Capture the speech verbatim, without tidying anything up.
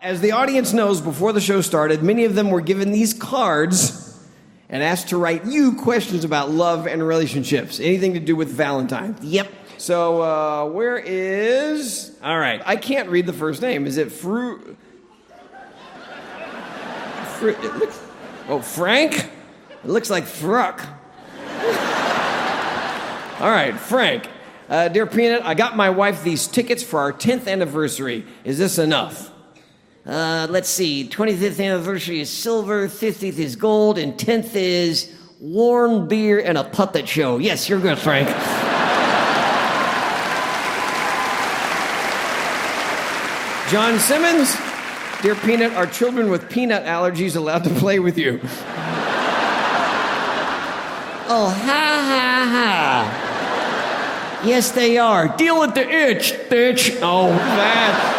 As the audience knows, before the show started, many of them were given these cards and asked to write you questions about love and relationships. Anything to do with Valentine's. Yep. So, uh, where is... All right, I can't read the first name. Is it Fru... Fru... It looks... Oh, Frank? It looks like Fruck. All right, Frank. Uh, Dear Peanut, I got my wife these tickets for our tenth anniversary. Is this enough? Uh, let's see. twenty-fifth anniversary is silver, fiftieth is gold, and tenth is warm beer and a puppet show. Yes, you're good, Frank. John Simmons, Dear Peanut, are children with peanut allergies allowed to play with you? Oh, ha, ha, ha. Yes, they are. Deal with the itch, bitch. Oh, man.